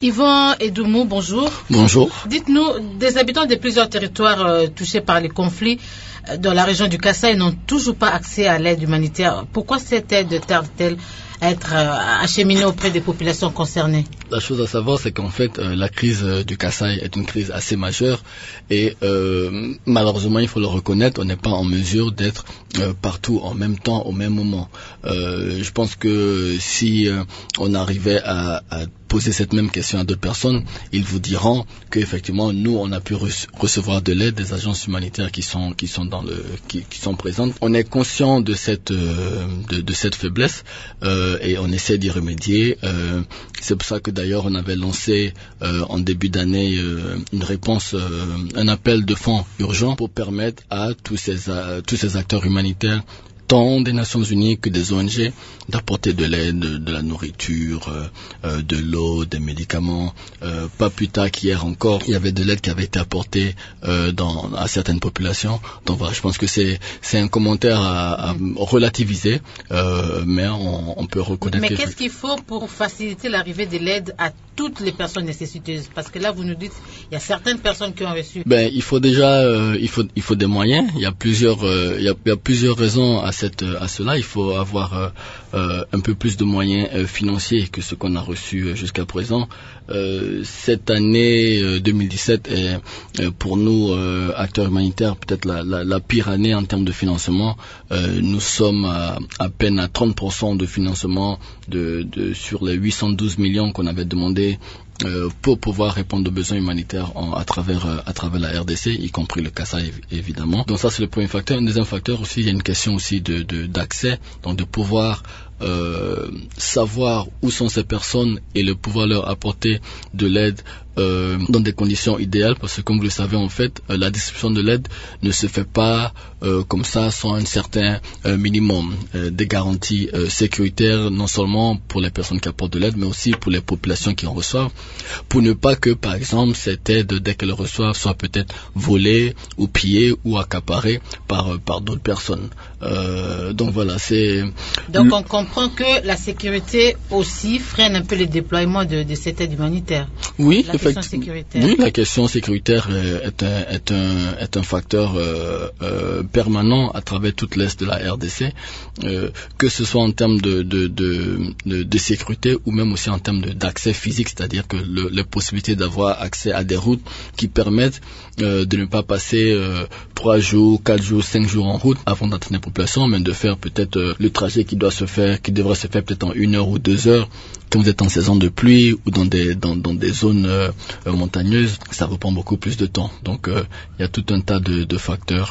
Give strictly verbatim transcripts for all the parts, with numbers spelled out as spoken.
Yvan Edoumou, bonjour. Bonjour. Dites-nous, des habitants de plusieurs territoires euh, touchés par les conflits euh, dans la région du Kasaï n'ont toujours pas accès à l'aide humanitaire. Pourquoi cette aide tarde-t-elle à être euh, acheminée auprès des populations concernées? La chose à savoir, c'est qu'en fait, euh, la crise euh, du Kasaï est une crise assez majeure et euh, malheureusement, il faut le reconnaître, on n'est pas en mesure d'être euh, partout en même temps, au même moment. Euh, je pense que si euh, on arrivait à, à poser cette même question à d'autres personnes, ils vous diront qu'effectivement, nous, on a pu re- recevoir de l'aide des agences humanitaires qui sont qui sont dans le qui, qui sont présentes. On est conscient de cette euh, de, de cette faiblesse euh, et on essaie d'y remédier. Euh, c'est pour ça que d'ailleurs, on avait lancé euh, en début d'année euh, une réponse, euh, un appel de fonds urgent pour permettre à tous ces à, tous ces acteurs humanitaires, tant des Nations Unies que des O N G, d'apporter de l'aide, de, de la nourriture, euh, de l'eau, des médicaments. Euh, pas plus tard qu'hier encore, il y avait de l'aide qui avait été apportée euh, dans, à certaines populations. Donc voilà, je pense que c'est, c'est un commentaire à, à relativiser, euh, mais on, on peut reconnaître... Mais que qu'est-ce qu'il faut pour faciliter l'arrivée de l'aide à toutes les personnes nécessiteuses? Parce que là, vous nous dites, il y a certaines personnes qui ont reçu... Ben, il faut déjà, euh, il faut, il faut des moyens. Il y a plusieurs, euh, il y a, il y a plusieurs raisons à cette, à cela. Il faut avoir euh, euh, un peu plus de moyens euh, financiers que ce qu'on a reçu euh, jusqu'à présent. Euh, cette année euh, deux mille dix-sept est euh, pour nous euh, acteurs humanitaires peut-être la, la, la pire année en termes de financement. Euh, nous sommes à, à peine à trente pour cent de financement de, de sur les huit cent douze millions qu'on avait demandé Euh, pour pouvoir répondre aux besoins humanitaires en, à travers euh, à travers la R D C, y compris le Kasaï évidemment. Donc ça c'est le premier facteur. Un deuxième facteur aussi, il y a une question aussi de, de d'accès, donc de pouvoir euh, savoir où sont ces personnes et le pouvoir leur apporter de l'aide euh, dans des conditions idéales, parce que comme vous le savez en fait, euh, la distribution de l'aide ne se fait pas euh, comme ça sans un certain euh, minimum, euh, des garanties euh, sécuritaires, non seulement pour les personnes qui apportent de l'aide, mais aussi pour les populations qui en reçoivent, pour ne pas que par exemple cette aide, dès qu'elles reçoivent, soit peut-être volée ou pillée ou accaparée par par d'autres personnes. Euh, donc voilà, c'est... Donc on comprend que la sécurité aussi freine un peu le déploiement de, de cette aide humanitaire. Oui, la question sécuritaire. Oui, la question sécuritaire est un, est un, est un facteur euh, euh, permanent à travers toute l'Est de la R D C, euh, que ce soit en termes de, de, de, de, de sécurité ou même aussi en termes de, d'accès physique, c'est-à-dire que le, la possibilité d'avoir accès à des routes qui permettent euh, de ne pas passer euh, trois jours, quatre jours, cinq jours en route avant d'atteindre les populations, mais de faire peut-être euh, le trajet qui doit se faire, qui devrait se faire peut-être en une heure ou deux heures, quand vous êtes en saison de pluie ou dans des dans, dans des zones euh, montagneuses, ça vous prend beaucoup plus de temps. Donc il euh, y a tout un tas de, de facteurs.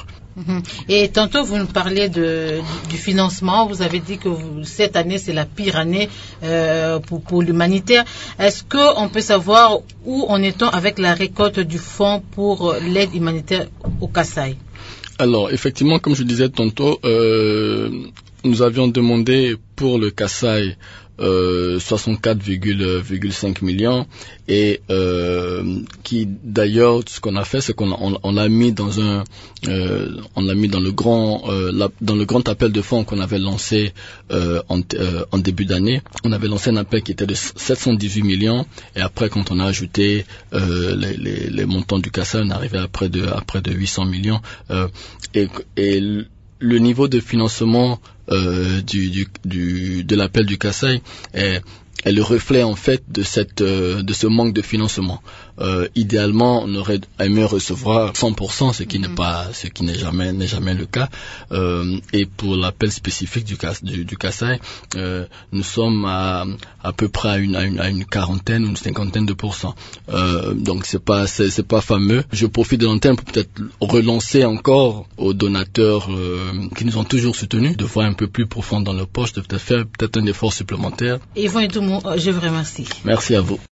Et tantôt vous nous parlez de, du financement, vous avez dit que vous, cette année c'est la pire année euh, pour, pour l'humanitaire. Est-ce qu'on peut savoir où en est-on avec la récolte du fonds pour l'aide humanitaire au Kasaï? Alors effectivement, comme je disais tantôt, euh, nous avions demandé pour le Kasaï Euh, soixante-quatre virgule cinq millions et euh, qui d'ailleurs ce qu'on a fait c'est qu'on on, on l'a mis dans un euh, on l'a mis dans le grand euh, la, dans le grand appel de fonds qu'on avait lancé euh, en, euh, en début d'année. On avait lancé un appel qui était de sept cent dix-huit millions et après quand on a ajouté euh, les, les, les montants du Kasaï, on est arrivé à près de à près de huit cents millions euh, et, et le niveau de financement euh, du, du, du, de l'appel du Kasaï est, est le reflet en fait de cette euh, de ce manque de financement. Euh, idéalement, on aurait aimé recevoir cent pour cent, ce qui n'est pas, ce qui n'est jamais n'est jamais le cas. Euh, et pour l'appel spécifique du du, du Kasaï, euh, nous sommes à à peu près à une à une, à une quarantaine ou une cinquantaine de pourcents. Euh, donc c'est pas c'est, c'est pas fameux. Je profite de l'antenne pour peut-être relancer encore aux donateurs euh, qui nous ont toujours soutenus de voir un peu plus profond dans leur poche, de peut-être faire peut-être un effort supplémentaire. Yvan Edoumou, je vous remercie. Merci à vous.